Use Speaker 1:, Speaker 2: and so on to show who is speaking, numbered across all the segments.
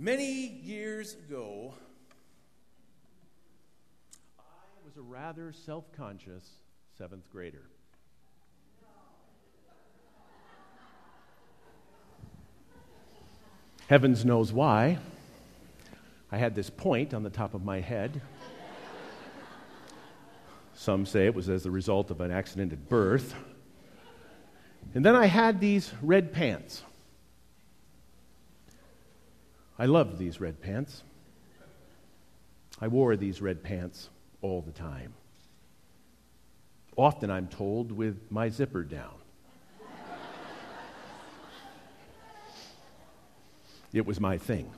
Speaker 1: Many years ago, I was a rather self-conscious seventh grader. Heavens knows why. I had this point on the top of my head. Some say it was as the result of an accident at birth. And then I had these red pants. I loved these red pants. I wore these red pants all the time. Often, I'm told, with my zipper down. It was my thing.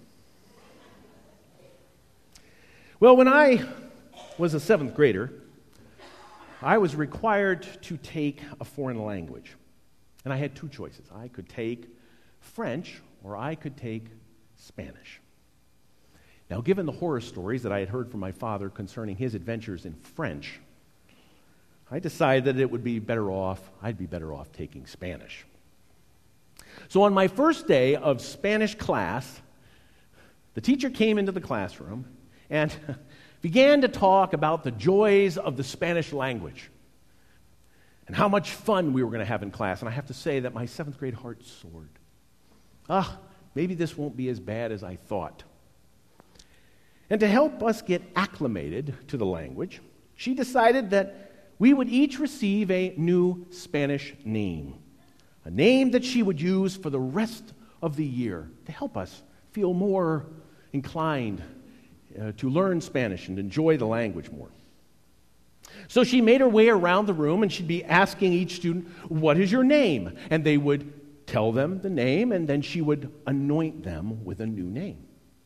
Speaker 1: Well, when I was a seventh grader, I was required to take a foreign language. And I had two choices. I could take French or I could take Spanish. Now, given the horror stories that I had heard from my father concerning his adventures in French, I decided that I'd be better off taking Spanish. So on my first day of Spanish class, the teacher came into the classroom and began to talk about the joys of the Spanish language and how much fun we were going to have in class. And I have to say that my seventh grade heart soared. Maybe this won't be as bad as I thought. And to help us get acclimated to the language, she decided that we would each receive a new Spanish name, a name that she would use for the rest of the year to help us feel more inclined to learn Spanish and enjoy the language more. So she made her way around the room and she'd be asking each student, "What is your name?" And they would tell them the name, and then she would anoint them with a new name.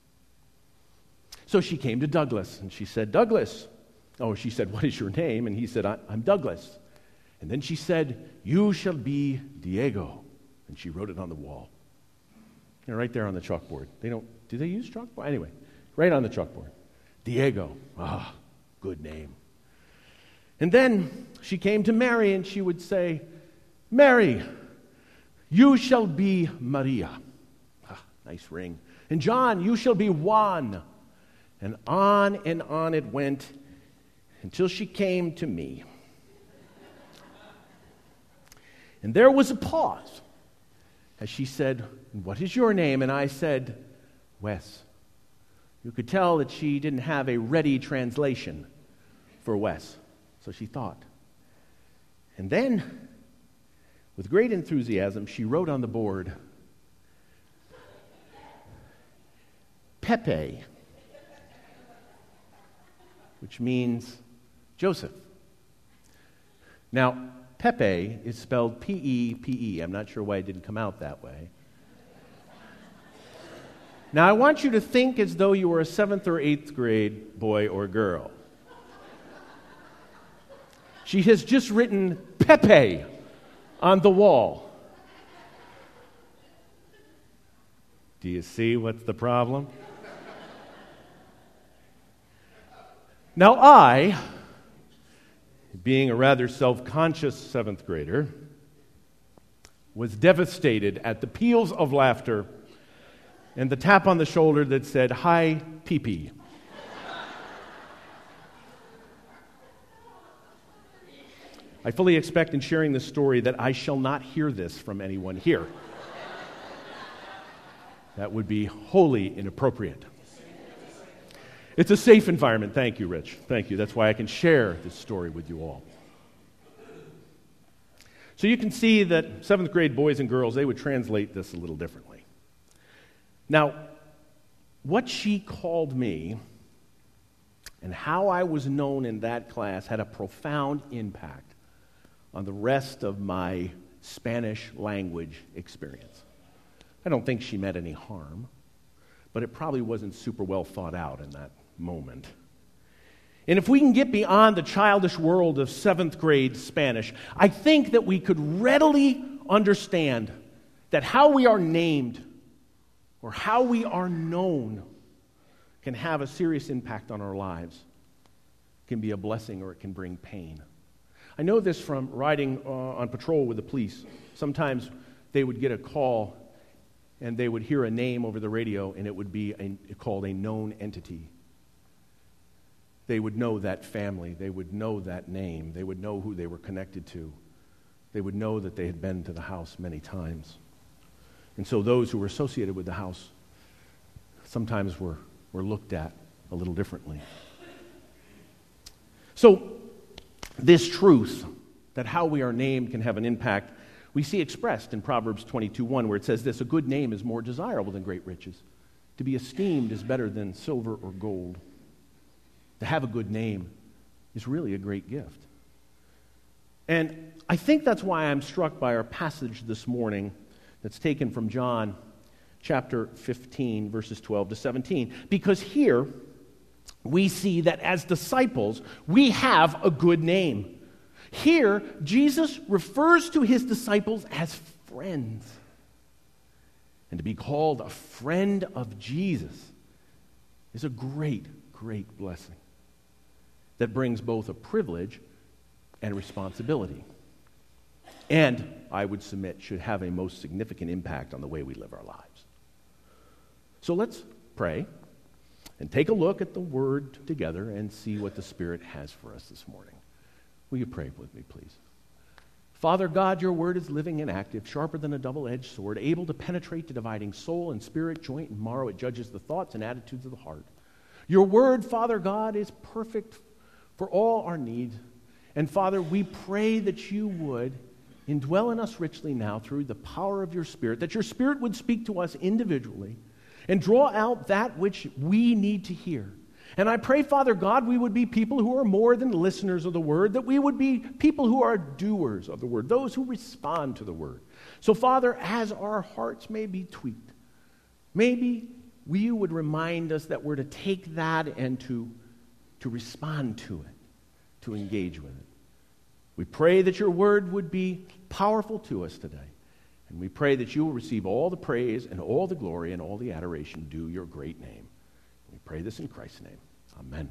Speaker 1: So she came to Douglas, and she said, "Douglas." Oh, she said, "What is your name?" And he said, "I'm Douglas." And then she said, "You shall be Diego." And she wrote it on the wall. Right there on the chalkboard. Do they use chalkboard? Anyway, right on the chalkboard. Diego. Good name. And then she came to Mary, and she would say, "Mary, you shall be Maria." Nice ring. And John, you shall be Juan. And on it went until she came to me. And there was a pause as she said, "What is your name?" And I said, "Wes." You could tell that she didn't have a ready translation for Wes. So she thought. And then, with great enthusiasm, she wrote on the board, Pepe, which means Joseph. Now, Pepe is spelled P-E-P-E. I'm not sure why it didn't come out that way. Now, I want you to think as though you were a 7th or 8th grade boy or girl. She has just written Pepe on the wall. Do you see what's the problem? Now I, being a rather self-conscious 7th grader, was devastated at the peals of laughter and the tap on the shoulder that said, "Hi, pee-pee." I fully expect in sharing this story that I shall not hear this from anyone here. That would be wholly inappropriate. It's a safe environment. Thank you, Rich. Thank you. That's why I can share this story with you all. So you can see that 7th grade boys and girls, they would translate this a little differently. Now, what she called me and how I was known in that class had a profound impact on the rest of my Spanish language experience. I don't think she meant any harm, but it probably wasn't super well thought out in that moment. And if we can get beyond the childish world of 7th grade Spanish, I think that we could readily understand that how we are named or how we are known can have a serious impact on our lives. It can be a blessing or it can bring pain. I know this from riding on patrol with the police. Sometimes they would get a call and they would hear a name over the radio, and it would be called a known entity. They would know that family. They would know that name. They would know who they were connected to. They would know that they had been to the house many times. And so those who were associated with the house sometimes were looked at a little differently. So this truth that how we are named can have an impact, we see expressed in Proverbs 22:1, where it says this: a good name is more desirable than great riches. To be esteemed is better than silver or gold. To have a good name is really a great gift. And I think that's why I'm struck by our passage this morning that's taken from John chapter 15, verses 12 to 17. Because here we see that as disciples, we have a good name. Here, Jesus refers to his disciples as friends. And to be called a friend of Jesus is a great, great blessing that brings both a privilege and responsibility. And, I would submit, should have a most significant impact on the way we live our lives. So let's pray and take a look at the Word together and see what the Spirit has for us this morning. Will you pray with me, please? Father God, your Word is living and active, sharper than a double-edged sword, able to penetrate to dividing soul and spirit, joint and marrow. It judges the thoughts and attitudes of the heart. Your Word, Father God, is perfect for all our needs. And Father, we pray that you would indwell in us richly now through the power of your Spirit, that your Spirit would speak to us individually and draw out that which we need to hear. And I pray, Father God, we would be people who are more than listeners of the Word, that we would be people who are doers of the Word, those who respond to the Word. So, Father, as our hearts may be tweaked, maybe you would remind us that we're to take that and to respond to it, to engage with it. We pray that your Word would be powerful to us today. And we pray that you will receive all the praise and all the glory and all the adoration due your great name. We pray this in Christ's name. Amen.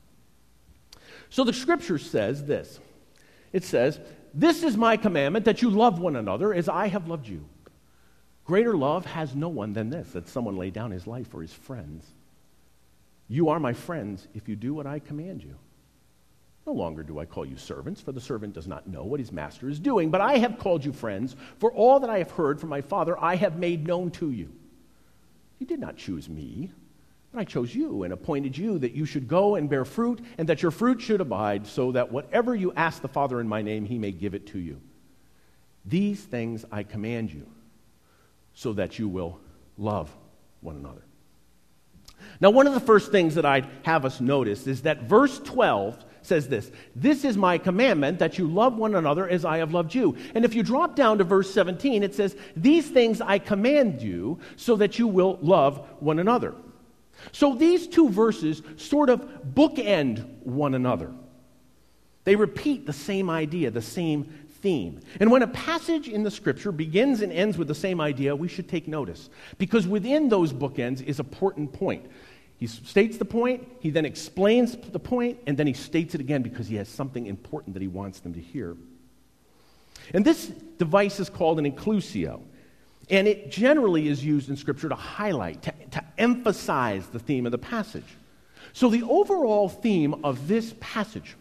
Speaker 1: So the Scripture says this. It says, "This is my commandment, that you love one another as I have loved you. Greater love has no one than this, that someone lay down his life for his friends. You are my friends if you do what I command you. No longer do I call you servants, for the servant does not know what his master is doing, but I have called you friends, for all that I have heard from my Father I have made known to you. You did not choose me, but I chose you and appointed you that you should go and bear fruit, and that your fruit should abide, so that whatever you ask the Father in my name, he may give it to you. These things I command you, so that you will love one another." Now, one of the first things that I'd have us notice is that verse 12 says this: "This is my commandment, that you love one another as I have loved you." And if you drop down to verse 17, it says, "These things I command you, so that you will love one another." So these two verses sort of bookend one another. They repeat the same idea, the same theme. And when a passage in the Scripture begins and ends with the same idea, we should take notice, because within those bookends is an important point. He states the point, he then explains the point, and then he states it again because he has something important that he wants them to hear. And this device is called an inclusio, and it generally is used in Scripture to highlight, to emphasize the theme of the passage. So the overall theme of this passage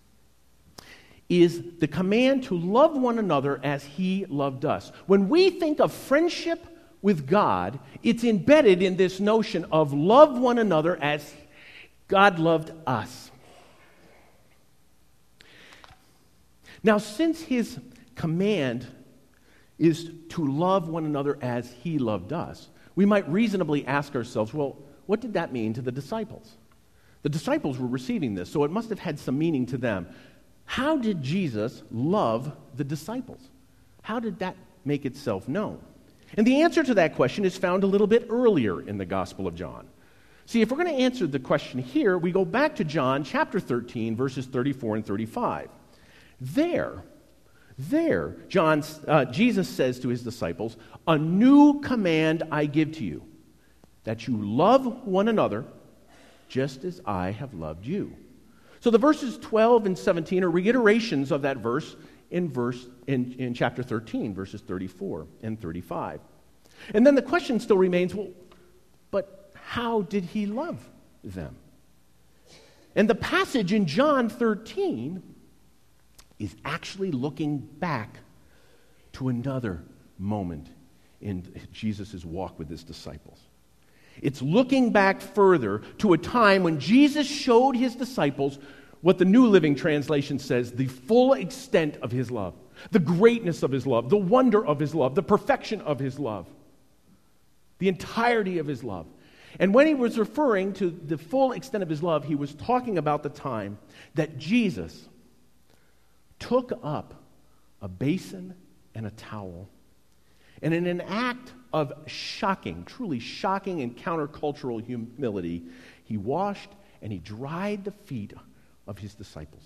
Speaker 1: is the command to love one another as he loved us. When we think of friendship with God, it's embedded in this notion of love one another as God loved us. Now, since his command is to love one another as he loved us, we might reasonably ask ourselves, well, what did that mean to the disciples? The disciples were receiving this, so it must have had some meaning to them. How did Jesus love the disciples? How did that make itself known? And the answer to that question is found a little bit earlier in the Gospel of John. See, if we're going to answer the question here, we go back to John chapter 13, verses 34 and 35. There, Jesus says to his disciples, "A new command I give to you, that you love one another just as I have loved you." So the verses 12 and 17 are reiterations of that verse in chapter 13, verses 34 and 35. And then the question still remains, well, but how did he love them? And the passage in John 13 is actually looking back to another moment in Jesus' walk with his disciples. It's looking back further to a time when Jesus showed his disciples what the New Living Translation says, the full extent of his love, the greatness of his love, the wonder of his love, the perfection of his love, the entirety of his love. And when he was referring to the full extent of his love, he was talking about the time that Jesus took up a basin and a towel, and in an act of shocking, truly shocking and countercultural humility, he washed and he dried the feet of his disciples.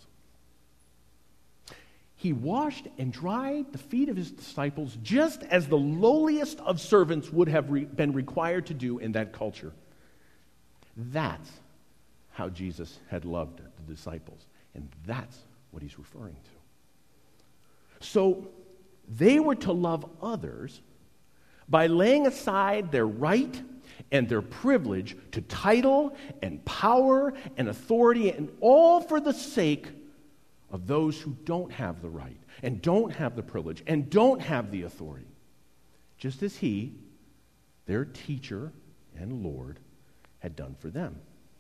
Speaker 1: He washed and dried the feet of his disciples just as the lowliest of servants would have been required to do in that culture. That's how Jesus had loved the disciples, and that's what he's referring to. So they were to love others by laying aside their right and their privilege to title and power and authority, and all for the sake of those who don't have the right and don't have the privilege and don't have the authority. Just as he, their teacher and Lord, had done for them.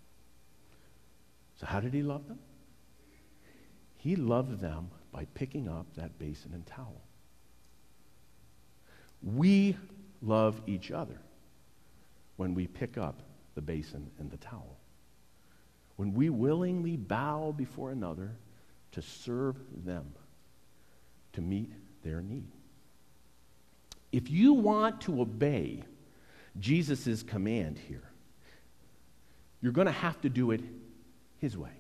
Speaker 1: So how did he love them? He loved them by picking up that basin and towel. We love each other when we pick up the basin and the towel. When we willingly bow before another to serve them, to meet their need. If you want to obey Jesus' command here, you're going to have to do it his way.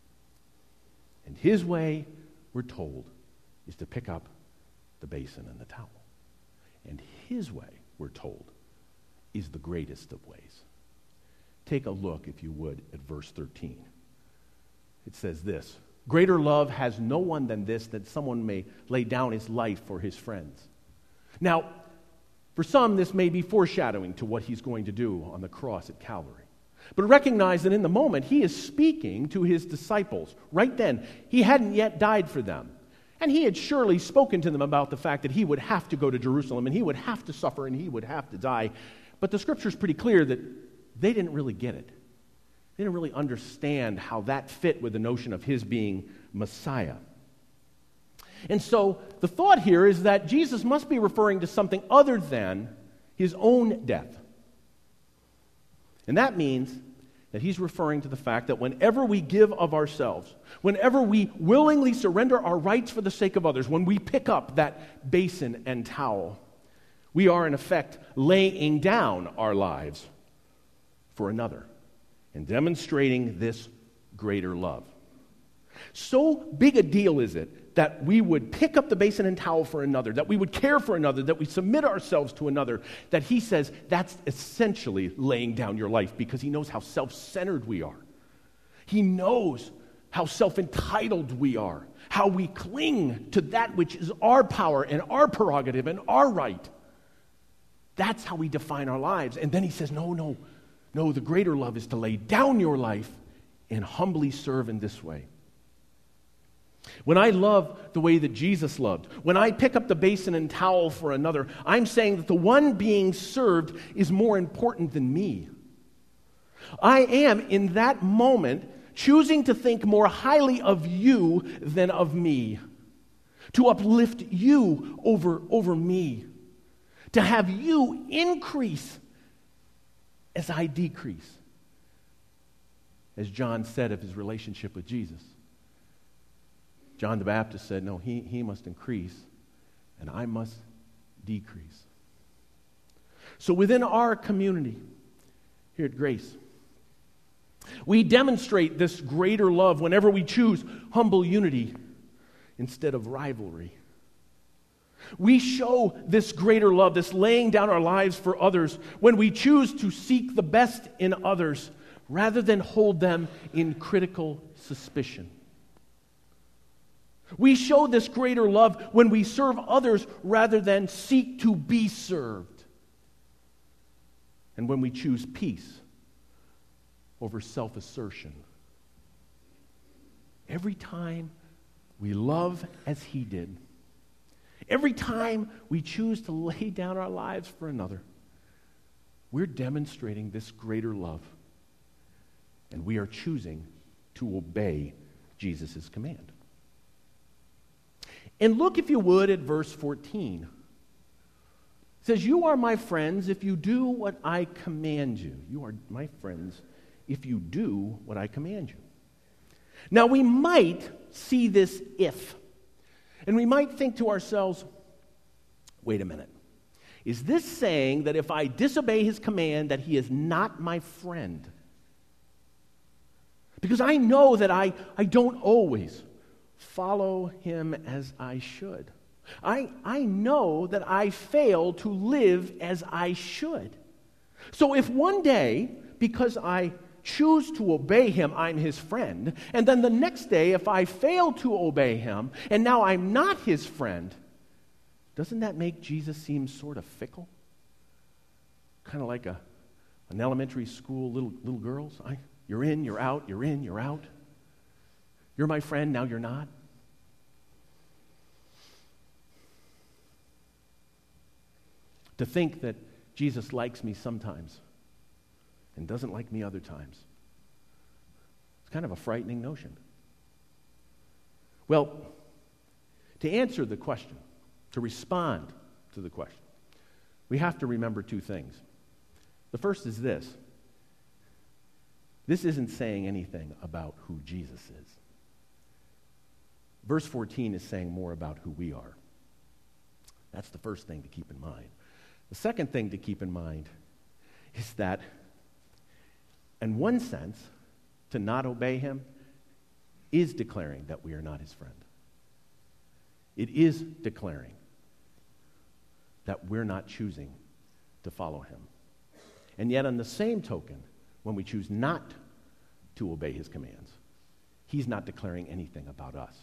Speaker 1: And his way, we're told, is to pick up the basin and the towel. And his way, we're told, is the greatest of ways. Take a look, if you would, at verse 13. It says this: "Greater love has no one than this, that someone may lay down his life for his friends." Now, for some, this may be foreshadowing to what he's going to do on the cross at Calvary. But recognize that in the moment, he is speaking to his disciples. Right then, he hadn't yet died for them. And he had surely spoken to them about the fact that he would have to go to Jerusalem, and he would have to suffer, and he would have to die. But the Scripture's pretty clear that they didn't really get it. They didn't really understand how that fit with the notion of his being Messiah. And so the thought here is that Jesus must be referring to something other than his own death. And that means that he's referring to the fact that whenever we give of ourselves, whenever we willingly surrender our rights for the sake of others, when we pick up that basin and towel, we are in effect laying down our lives for another and demonstrating this greater love. So big a deal is it that we would pick up the basin and towel for another, that we would care for another, that we submit ourselves to another, that he says that's essentially laying down your life, because he knows how self-centered we are. He knows how self-entitled we are, how we cling to that which is our power and our prerogative and our right. That's how we define our lives. And then he says, no, the greater love is to lay down your life and humbly serve in this way. When I love the way that Jesus loved, when I pick up the basin and towel for another, I'm saying that the one being served is more important than me. I am, in that moment, choosing to think more highly of you than of me, to uplift you over me, to have you increase as I decrease. As John said of his relationship with Jesus. John the Baptist said, no, he must increase and I must decrease. So within our community here at Grace, we demonstrate this greater love whenever we choose humble unity instead of rivalry. We show this greater love, this laying down our lives for others, when we choose to seek the best in others rather than hold them in critical suspicion. We show this greater love when we serve others rather than seek to be served. and when we choose peace over self-assertion. Every time we love as he did, every time we choose to lay down our lives for another, we're demonstrating this greater love, and we are choosing to obey Jesus' command. And look, if you would, at verse 14. It says, "You are my friends if you do what I command you." You are my friends if you do what I command you. Now, we might see this "if," and we might think to ourselves, wait a minute. Is this saying that if I disobey his command that he is not my friend? Because I know that I don't always follow him as I should. I know that I fail to live as I should. So if one day, because I choose to obey him, I'm his friend, and then the next day, if I fail to obey him, and now I'm not his friend, doesn't that make Jesus seem sort of fickle? Kind of like an elementary school little girls. You're in, you're out, you're in, you're out. You're my friend, now you're not. To think that Jesus likes me sometimes and doesn't like me other times. It's kind of a frightening notion. Well, to answer the question, to respond to the question, we have to remember two things. The first is this. This isn't saying anything about who Jesus is. Verse 14 is saying more about who we are. That's the first thing to keep in mind. The second thing to keep in mind is that, in one sense, to not obey him is declaring that we are not his friend. It is declaring that we're not choosing to follow him. And yet, on the same token, when we choose not to obey his commands, he's not declaring anything about us.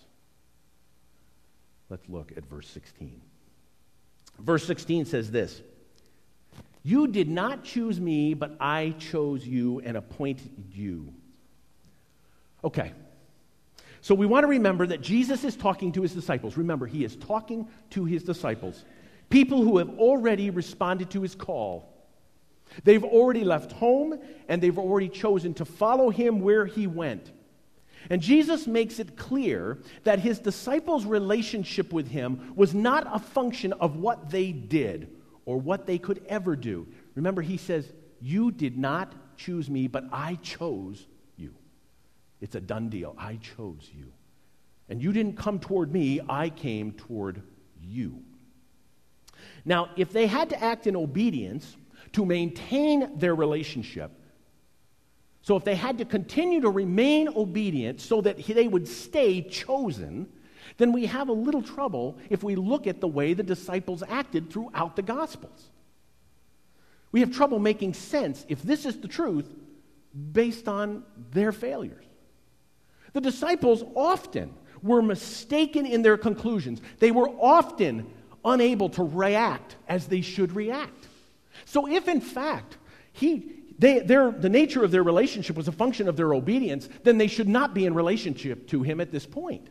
Speaker 1: Let's look at verse 16. Verse 16 says this: "You did not choose me, but I chose you and appointed you." Okay, so we want to remember that Jesus is talking to his disciples. Remember, he is talking to his disciples, people who have already responded to his call. They've already left home, and they've already chosen to follow him where he went. And Jesus makes it clear that his disciples' relationship with him was not a function of what they did or what they could ever do. Remember, he says, "You did not choose me, but I chose you." It's a done deal. I chose you. And you didn't come toward me, I came toward you. Now, if they had to act in obedience to maintain their relationship, so if they had to continue to remain obedient so that they would stay chosen, then we have a little trouble if we look at the way the disciples acted throughout the Gospels. We have trouble making sense, if this is the truth, based on their failures. The disciples often were mistaken in their conclusions. They were often unable to react as they should react. So if, in fact, the nature of their relationship was a function of their obedience, then they should not be in relationship to him at this point.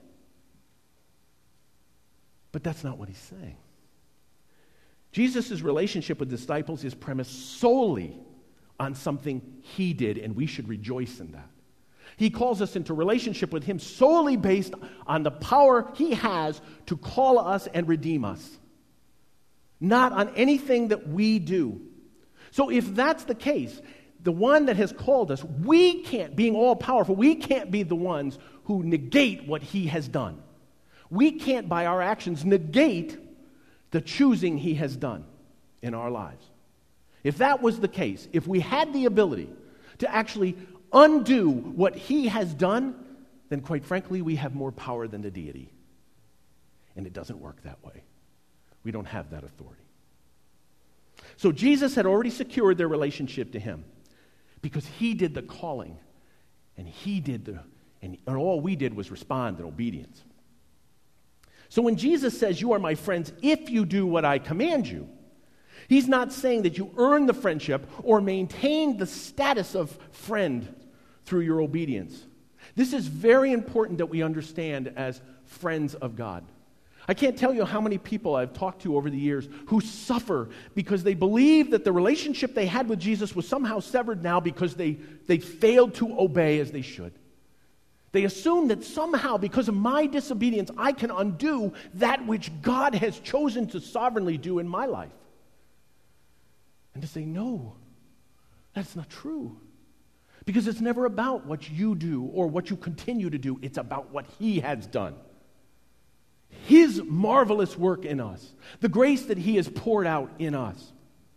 Speaker 1: But that's not what he's saying. Jesus' relationship with disciples is premised solely on something he did, and we should rejoice in that. He calls us into relationship with him solely based on the power he has to call us and redeem us, not on anything that we do. So if that's the case, the one that has called us, we can't, being all-powerful, we can't be the ones who negate what he has done. We can't, by our actions, negate the choosing he has done in our lives. If that was the case, if we had the ability to actually undo what he has done, then quite frankly, we have more power than the deity. And it doesn't work that way. We don't have that authority. So Jesus had already secured their relationship to him because he did the calling, and and all we did was respond in obedience. So when Jesus says, "You are my friends if you do what I command you," He's not saying that you earn the friendship or maintain the status of friend through your obedience. This is very important that we understand as friends of God. I can't tell you how many people I've talked to over the years who suffer because they believe that the relationship they had with Jesus was somehow severed now because they failed to obey as they should. They assume that somehow, because of my disobedience, I can undo that which God has chosen to sovereignly do in my life. And to say, no, that's not true. Because it's never about what you do or what you continue to do. It's about what He has done. His marvelous work in us. The grace that He has poured out in us.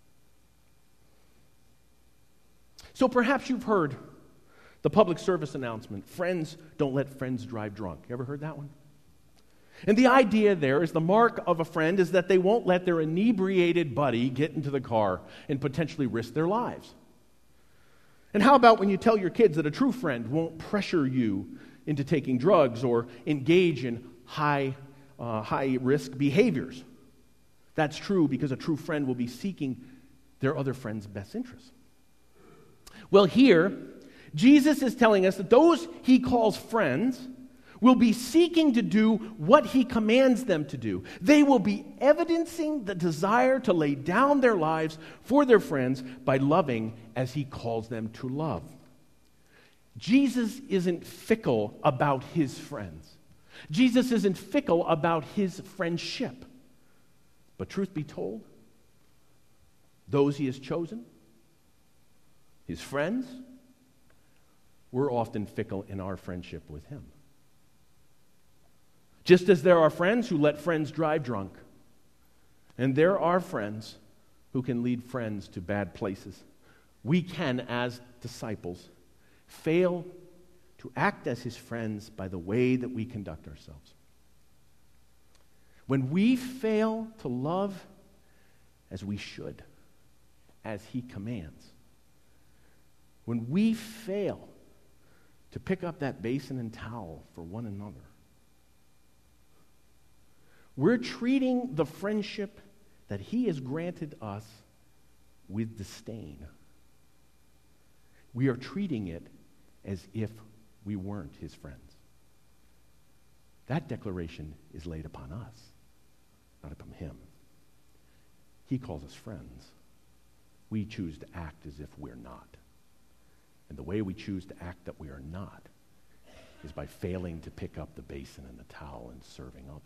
Speaker 1: So perhaps you've heard the public service announcement, friends don't let friends drive drunk. You ever heard that one? And the idea there is the mark of a friend is that they won't let their inebriated buddy get into the car and potentially risk their lives. And how about when you tell your kids that a true friend won't pressure you into taking drugs or engage in high-risk behaviors? That's true because a true friend will be seeking their other friend's best interests. Well, here, Jesus is telling us that those He calls friends will be seeking to do what He commands them to do. They will be evidencing the desire to lay down their lives for their friends by loving as He calls them to love. Jesus isn't fickle about His friends. Jesus isn't fickle about His friendship. But truth be told, those He has chosen, His friends, we're often fickle in our friendship with Him. Just as there are friends who let friends drive drunk, and there are friends who can lead friends to bad places, we can, as disciples, fail to act as His friends by the way that we conduct ourselves. When we fail to love as we should, as He commands, when we fail to pick up that basin and towel for one another, we're treating the friendship that He has granted us with disdain. We are treating it as if we weren't His friends. That declaration is laid upon us, not upon Him. He calls us friends. We choose to act as if we're not. And the way we choose to act that we are not is by failing to pick up the basin and the towel and serving others.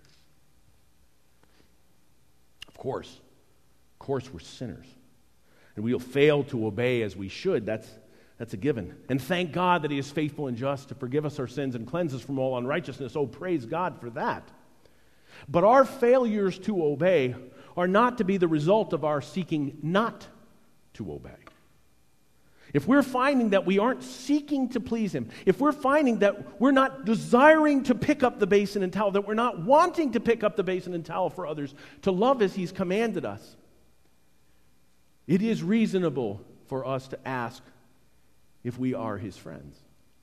Speaker 1: Of course, we're sinners. And we'll fail to obey as we should. That's a given. And thank God that He is faithful and just to forgive us our sins and cleanse us from all unrighteousness. Oh, praise God for that. But our failures to obey are not to be the result of our seeking not to obey. If we're finding that we aren't seeking to please Him, if we're finding that we're not desiring to pick up the basin and towel, that we're not wanting to pick up the basin and towel for others, to love as He's commanded us, it is reasonable for us to ask if we are His friends.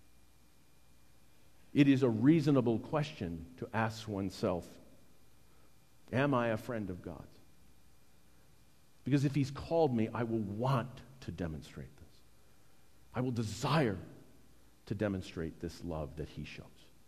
Speaker 1: It is a reasonable question to ask oneself, am I a friend of God's? Because if He's called me, I will want to demonstrate this. I will desire to demonstrate this love that He shows.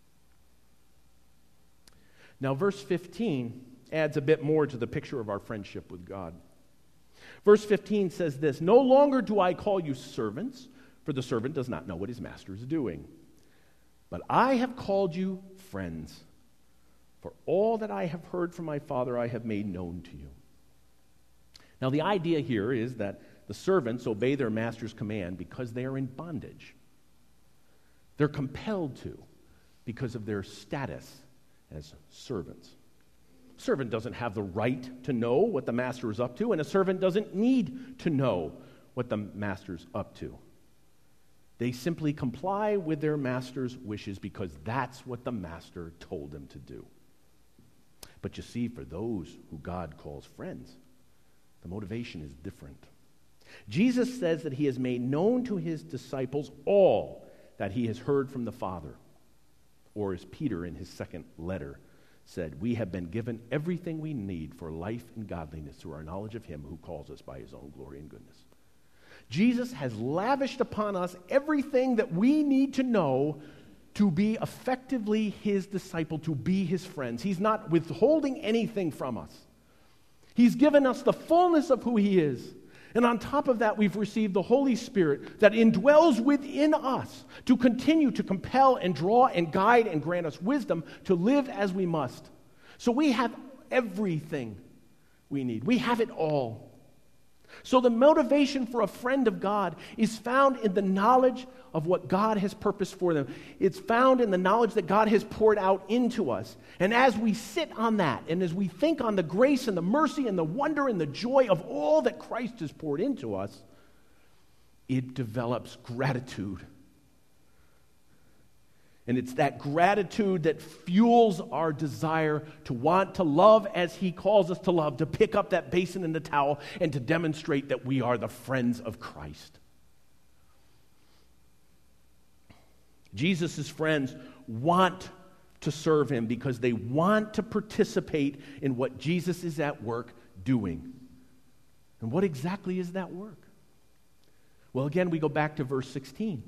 Speaker 1: Now, verse 15 adds a bit more to the picture of our friendship with God. Verse 15 says this, "No longer do I call you servants, for the servant does not know what his master is doing. But I have called you friends, for all that I have heard from my Father I have made known to you." Now, the idea here is that the servants obey their master's command because they are in bondage. They're compelled to because of their status as servants. A servant doesn't have the right to know what the master is up to, and a servant doesn't need to know what the master's up to. They simply comply with their master's wishes because that's what the master told them to do. But you see, for those who God calls friends, the motivation is different. Jesus says that He has made known to His disciples all that He has heard from the Father. Or as Peter in his second letter said, "We have been given everything we need for life and godliness through our knowledge of him who calls us by his own glory and goodness." Jesus has lavished upon us everything that we need to know to be effectively his disciple, to be his friends. He's not withholding anything from us. He's given us the fullness of who he is. And on top of that, we've received the Holy Spirit that indwells within us to continue to compel and draw and guide and grant us wisdom to live as we must. So we have everything we need. We have it all. So the motivation for a friend of God is found in the knowledge of what God has purposed for them. It's found in the knowledge that God has poured out into us. And as we sit on that, and as we think on the grace and the mercy and the wonder and the joy of all that Christ has poured into us, it develops gratitude. And it's that gratitude that fuels our desire to want to love as he calls us to love, to pick up that basin and the towel, and to demonstrate that we are the friends of Christ. Jesus' friends want to serve him because they want to participate in what Jesus is at work doing. And what exactly is that work? Well, again, we go back to verse 16.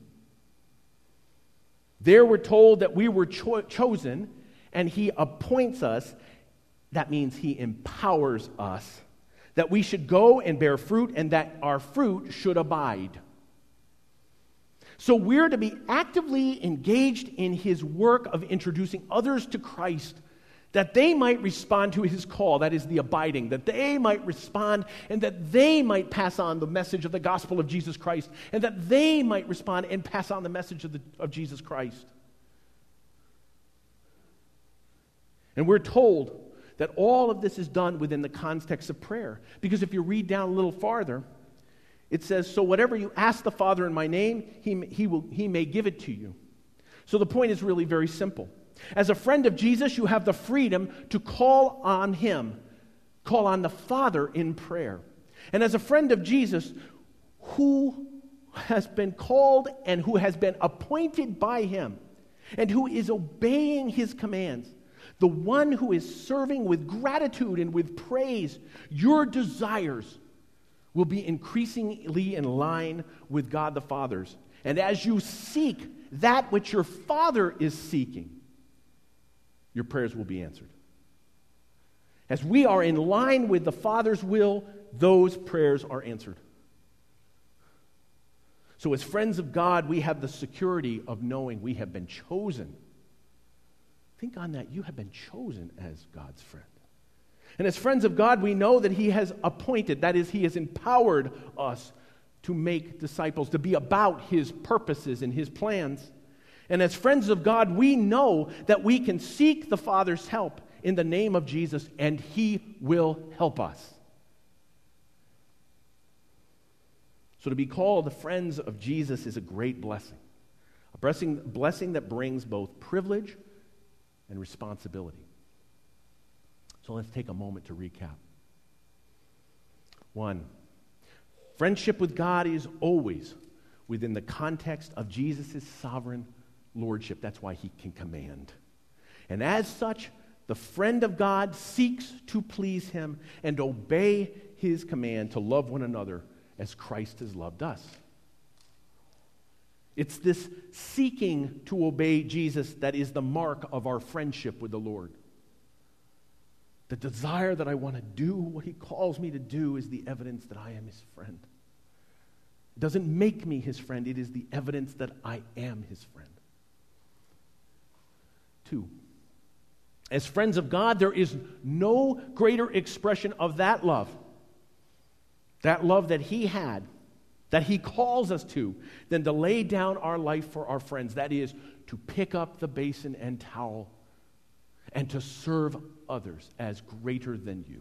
Speaker 1: There we're told that we were chosen, and he appoints us. That means he empowers us, that we should go and bear fruit, and that our fruit should abide. So we're to be actively engaged in his work of introducing others to Christ, that they might respond to his call, that is the abiding, that they might respond and that they might pass on the message of the gospel of Jesus Christ, and that they might respond and pass on the message of Jesus Christ. And we're told that all of this is done within the context of prayer, because if you read down a little farther, it says, "So whatever you ask the Father in my name, he may give it to you." So the point is really very simple. As a friend of Jesus, you have the freedom to call on him, call on the Father in prayer. And as a friend of Jesus, who has been called and who has been appointed by him, and who is obeying his commands, the one who is serving with gratitude and with praise, your desires will be increasingly in line with God the Father's. And as you seek that which your Father is seeking, your prayers will be answered. As we are in line with the Father's will, those prayers are answered. So as friends of God, we have the security of knowing we have been chosen. Think on that. You have been chosen as God's friend. And as friends of God, we know that he has appointed, that is, he has empowered us to make disciples, to be about his purposes and his plans. And as friends of God, we know that we can seek the Father's help in the name of Jesus, and he will help us. So to be called the friends of Jesus is a great blessing. A blessing that brings both privilege and responsibility. So let's take a moment to recap. 1, friendship with God is always within the context of Jesus' sovereign lordship. That's why he can command. And as such, the friend of God seeks to please him and obey his command to love one another as Christ has loved us. It's this seeking to obey Jesus that is the mark of our friendship with the Lord. The desire that I want to do what he calls me to do is the evidence that I am his friend. It doesn't make me his friend. It is the evidence that I am his friend. 2, as friends of God, there is no greater expression of that love that he had, that he calls us to, than to lay down our life for our friends. That is, to pick up the basin and towel and to serve others as greater than you.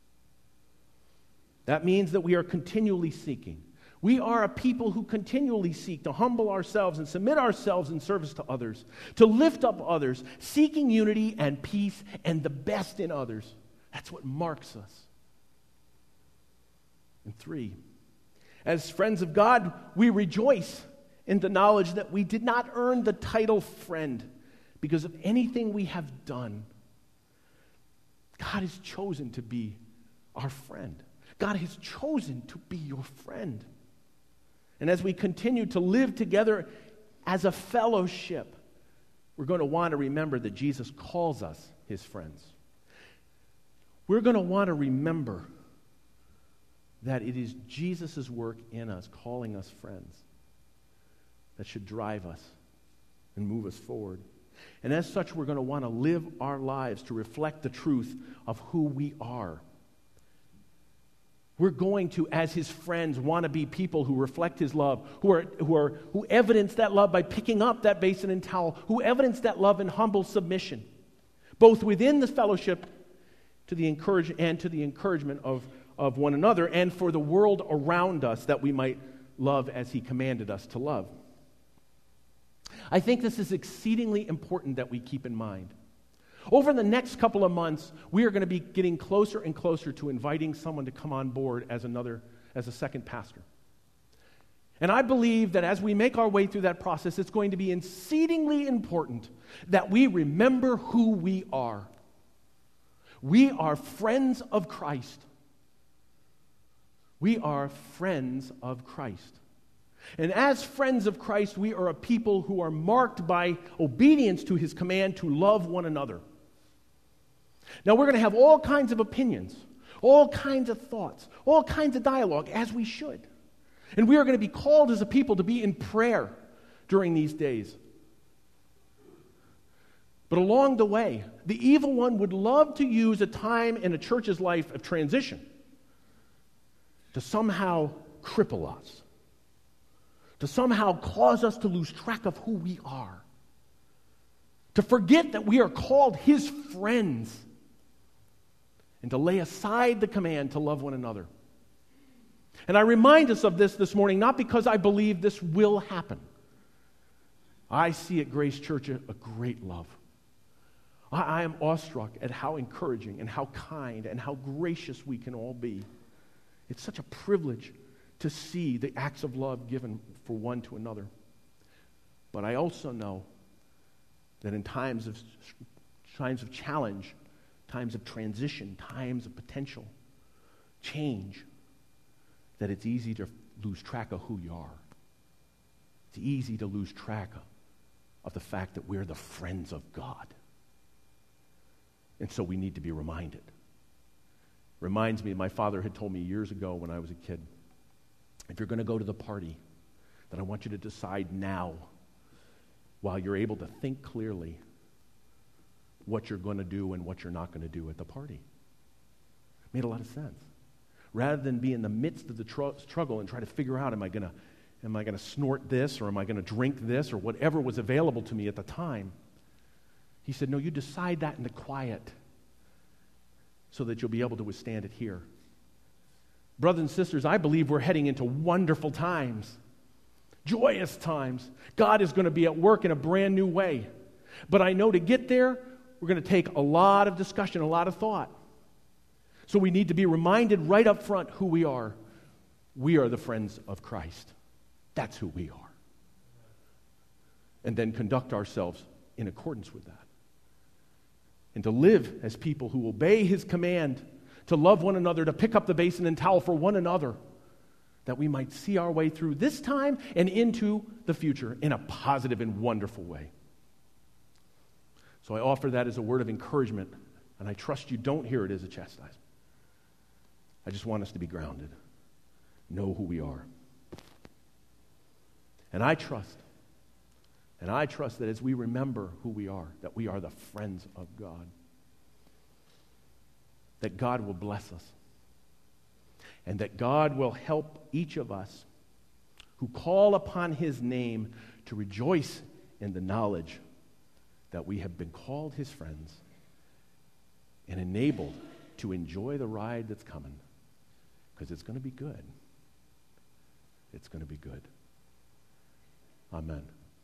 Speaker 1: That means that we are continually seeking. We are a people who continually seek to humble ourselves and submit ourselves in service to others, to lift up others, seeking unity and peace and the best in others. That's what marks us. And 3, as friends of God, we rejoice in the knowledge that we did not earn the title friend because of anything we have done, God has chosen to be our friend. God has chosen to be your friend. And as we continue to live together as a fellowship, we're going to want to remember that Jesus calls us his friends. We're going to want to remember that it is Jesus' work in us, calling us friends, that should drive us and move us forward. And as such, we're going to want to live our lives to reflect the truth of who we are. We're going to, as his friends, want to be people who reflect his love, who evidence that love by picking up that basin and towel, who evidence that love in humble submission, both within the fellowship to the encouragement of one another, and for the world around us, that we might love as he commanded us to love. I think this is exceedingly important that we keep in mind. Over the next couple of months, we are going to be getting closer and closer to inviting someone to come on board as a second pastor. And I believe that as we make our way through that process, it's going to be exceedingly important that we remember who we are. We are friends of Christ. We are friends of Christ. And as friends of Christ, we are a people who are marked by obedience to his command to love one another. Now, we're going to have all kinds of opinions, all kinds of thoughts, all kinds of dialogue, as we should. And we are going to be called as a people to be in prayer during these days. But along the way, the evil one would love to use a time in a church's life of transition to somehow cripple us, to somehow cause us to lose track of who we are, to forget that we are called his friends, and to lay aside the command to love one another. And I remind us of this morning, not because I believe this will happen. I see at Grace Church a great love. I am awestruck at how encouraging and how kind and how gracious we can all be. It's such a privilege to see the acts of love given for one to another. But I also know that in times of challenge, times of transition, times of potential change, that it's easy to lose track of who you are. It's easy to lose track of the fact that we're the friends of God. And so we need to be reminded. Reminds me, my father had told me years ago when I was a kid, if you're going to go to the party, then I want you to decide now, while you're able to think clearly, what you're going to do and what you're not going to do at the party. Made a lot of sense. Rather than be in the midst of the struggle and try to figure out, am I going to snort this, or am I going to drink this, or whatever was available to me at the time, he said, no, you decide that in the quiet so that you'll be able to withstand it here. Brothers and sisters, I believe we're heading into wonderful times, joyous times. God is going to be at work in a brand new way. But I know to get there, we're going to take a lot of discussion, a lot of thought. So we need to be reminded right up front who we are. We are the friends of Christ. That's who we are. And then conduct ourselves in accordance with that. And to live as people who obey his command to love one another, to pick up the basin and towel for one another, that we might see our way through this time and into the future in a positive and wonderful way. So I offer that as a word of encouragement, and I trust you don't hear it as a chastisement. I just want us to be grounded, know who we are. And I trust that as we remember who we are, that we are the friends of God, that God will bless us, and that God will help each of us who call upon his name to rejoice in the knowledge that we have been called his friends and enabled to enjoy the ride that's coming, because it's going to be good. It's going to be good. Amen.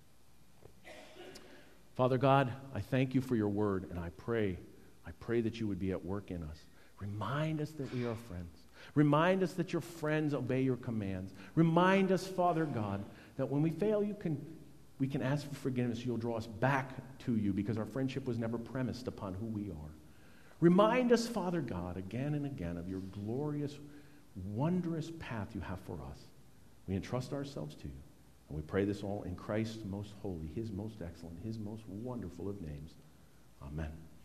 Speaker 1: Father God, I thank you for your word, and I pray that you would be at work in us. Remind us that we are friends. Remind us that your friends obey your commands. Remind us, Father God, that when we fail, we can ask for forgiveness. You'll draw us back to you, because our friendship was never premised upon who we are. Remind us, Father God, again and again of your glorious, wondrous path you have for us. We entrust ourselves to you. And we pray this all in Christ's most holy, his most excellent, his most wonderful of names. Amen.